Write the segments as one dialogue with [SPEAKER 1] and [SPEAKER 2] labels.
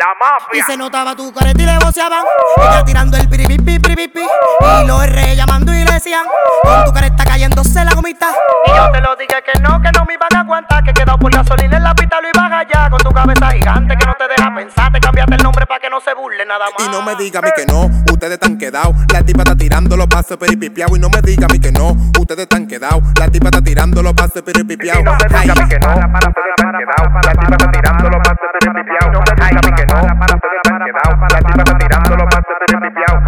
[SPEAKER 1] La mafia.
[SPEAKER 2] Y se notaba tu careta y le voceaban. Ella tirando el piripipi, piripipi. Y los R llamando y le decían: con tu careta cayéndose la gomita. Y yo te lo dije que no me iban a aguantar. Que he quedado por gasolina en la pista, lo iba allá. Con tu cabeza gigante que no te deja pensar. Te cambiaste el nombre para que no se burle nada más.
[SPEAKER 3] Y no me diga a mí que no, ustedes están quedados. La tipa está tirando los pasos piripipiao. Y no me diga a mí que no, ustedes están quedados. La tipa está tirando los pasos piripipiao.
[SPEAKER 1] Y no me diga a mí que no, ustedes están quedados. La tipa está tirando los pasos piripipiao. No me diga a mí que no, ustedes están quedados. La tipa está tirando los pasos piripipiao.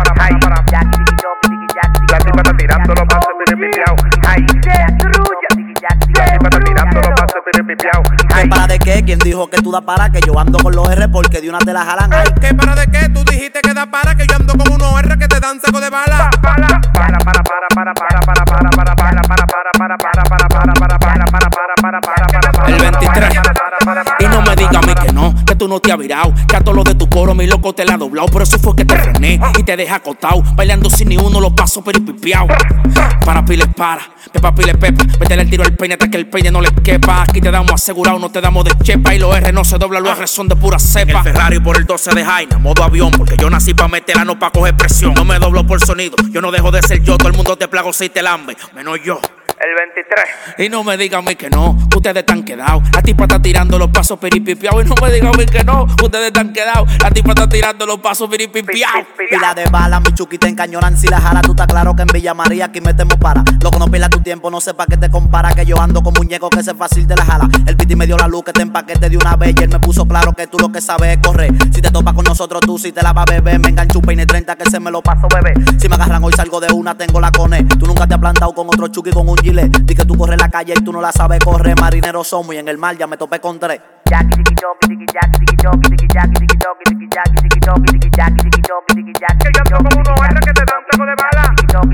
[SPEAKER 1] La tipa está tirando los pasos piripipiao. La tipa está tirando los pasos piripipiao.
[SPEAKER 4] ¿Qué para de qué? ¿Quién dijo que tú da para? Que yo ando con los R porque de una te la jalan. Ay.
[SPEAKER 3] ¿Qué para de qué? Tú dijiste que da para. Que yo ando con unos R que te dan seco de bala.
[SPEAKER 5] El 23. Y no me digas a mí que no, que tú no te has virado. Que a todo lo de tu coro mi loco te la ha doblado. Por eso fue que te frené y te dejé acostado. Bailando sin ni uno los pasos peripipiao. Para piles para, pepa pile pepa. Métele el tiro al peine hasta que el peine no le quepa. Aquí te damos asegurado, no te damos de chepa. Y los R no se doblan, los R son de pura cepa. El Ferrari por el 12 de Jaina, modo avión. Porque yo nací pa' meterla, no pa' coger presión. No me doblo por sonido, yo no dejo de ser yo. Todo el mundo te plago si te lambe, menos yo.
[SPEAKER 1] El 23.
[SPEAKER 5] Y no me digan a mí que no, ustedes están quedados. La tipa está tirando los pasos piripipiao. Y no me digan a mí que no, ustedes están quedados. La tipa está tirando los pasos piripipiao.
[SPEAKER 4] Pila de bala, mi chuki te encañonan si la jala. Tú estás claro que en Villa María aquí metemos para. Loco, no pila tu tiempo, no sé pa' qué te compara. Que yo ando con muñeco que es fácil de la jala. El piti me dio la luz que te empaquete de una vez. Y él me puso claro que tú lo que sabes es correr. Si te topas con nosotros tú, si te la vas a beber. Me engancho un peine 30 que se me lo paso, bebé. Si me agarran hoy salgo de una, tengo la cone. Tú nunca te has plantado con otro chuki con un gilet. Di que tú corres la calle y tú no la sabes correr. Marineros somos y en el mar ya me topé con tres.
[SPEAKER 1] Que yo ando con unos R que te dan seco de bala.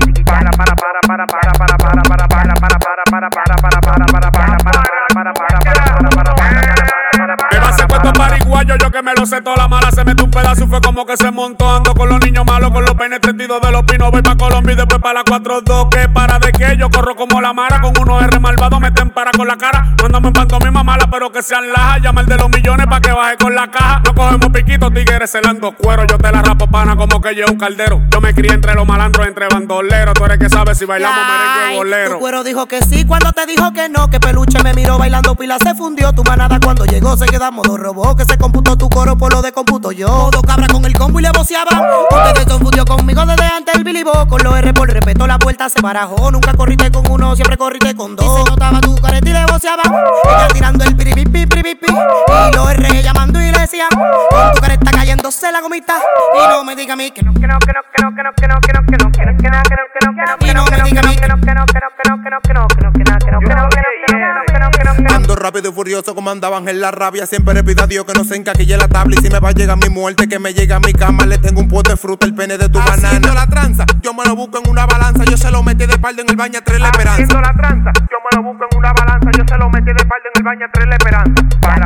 [SPEAKER 6] Que no hace cuento pariguayo, yo que me lo sé toda la mala. Se mete un pedazo y fue como que se montó. Ando con los niños malos, con los peines 32 de los pinos. Voy pa' Colombia y después pa' la 4-2. ¿Qué para de qué? Yo corro como la mara. Con unos R malvados me tempara con la cara. No andamos en pantomima mala, pero que sean lajas. Llama el de los millones pa' que baje con la caja. No cogemos piquitos, tigres celando cuero. Yo te la rapo pana como que llevo un caldero. Yo me crié entre los malandros, entre bandoleros. Tú eres que sabes si bailamos merengue o bolero.
[SPEAKER 2] Tu cuero dijo que sí cuando te dijo que no. Que peluche me miró bailando pila se fundió. Tu manada cuando llegó se queda modo robó. Que se computó tu coro por lo de computo yo. Modo cabra con el combo y le voceaban. Ustedes confundió conmigo desde antes el Billy Bo. Con los R por respeto la puerta se barajó. Nunca corriste con uno, siempre corriste con dos. Y se notaba tu careta y le voceaban. Ella tirando el piripipi, piripipi. Y los R llamando y le decían: con tu careta cayéndose la gomita. Y no me diga a mí que no, que no, que no, que no, que no, que no, que no, que no, que no, que no, que no, que no, que no, y no me diga a mí que no, que no, que no, que no, que no, que no, que no, que no, que no, que no, que no.
[SPEAKER 3] Ando rápido y furioso como andaban en la rabia. Siempre le pido a Dios que no se encaquille la tabla. Y si me va a llegar mi muerte, que me llegue a mi cama. Le tengo un pote de fruta, el pene de tu banana. Haciendo la tranza, yo me lo busco en una balanza. Yo se lo metí de espalda en el baño a traer la esperanza.
[SPEAKER 1] Haciendo la tranza, yo me lo busco en una balanza. Yo se lo metí de espalda en el baño a traer la esperanza.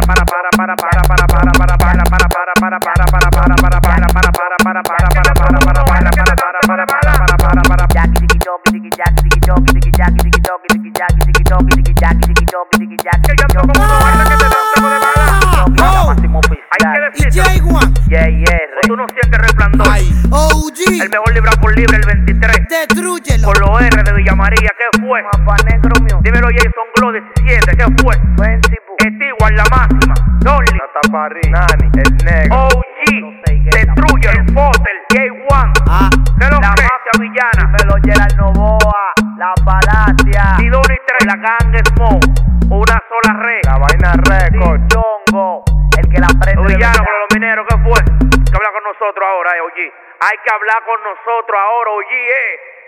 [SPEAKER 2] Y J1
[SPEAKER 1] tú no sientes resplandor.
[SPEAKER 2] OG
[SPEAKER 1] El mejor libra por libre, el 23.
[SPEAKER 2] destrúyelo.
[SPEAKER 1] Por los R de Villa María, ¿qué fue? Dímelo Jason Glow 17, ¿qué fue? Stewart, la máxima. Dolly, Nani, el negro. OG, destruye el Foster, J1. La mafia villana.
[SPEAKER 4] Dímelo Gerald Novoa, la palacia.
[SPEAKER 1] Y 2 y 3, la gang Smoke. Una sola red.
[SPEAKER 4] La vaina récord. Chongo, el que la prende.
[SPEAKER 1] Los villanos con los mineros, ¿qué fue? Hay que hablar con nosotros ahora, OG. Hay que hablar con nosotros ahora, OG,